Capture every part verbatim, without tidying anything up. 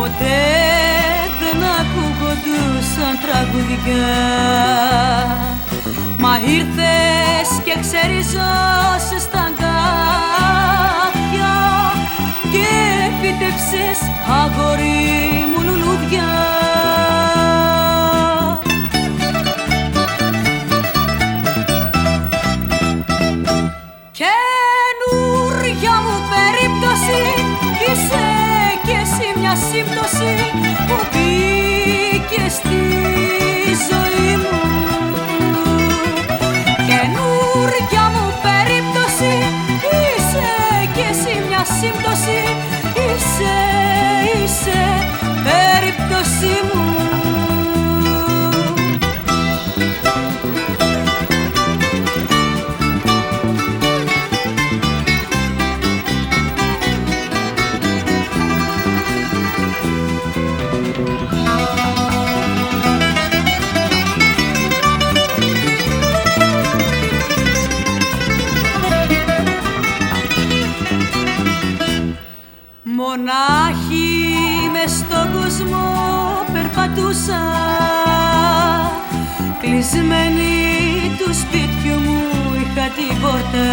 ποτέ δεν ακούγοντουσαν τραγουδιά. Μα ήρθες και ξεριζώσες τα αγκάθια και φύτεψες, αγόρι μου, λουλούδια. Καινούρια μου περίπτωση, είσαι κι εσύ μια σύμπτωση που μπήκε στη ζωή μου. Καινούρια μου περίπτωση, είσαι κι εσύ μια σύμπτωση, είσαι, είσαι περίπτωση μου. Μονάχη μες στον κόσμο περπατούσα, κλεισμένη του σπίτιου μου είχα την πόρτα.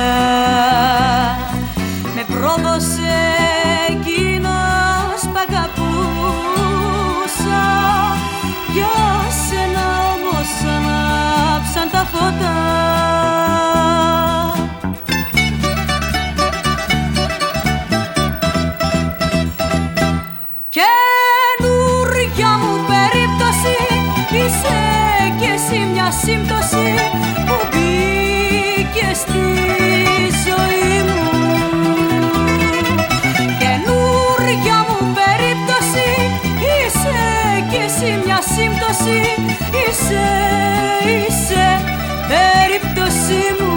Με πρόδωσε εκείνος π' αγαπούσα, για σένα όμως ανάψαν τα φώτα. Καινούρια μου περίπτωση, είσαι κι εσύ μια σύμπτωση που μπήκε στη ζωή μου. Καινούρια μου περίπτωση, είσαι κι εσύ μια σύμπτωση, είσαι, είσαι περίπτωση μου.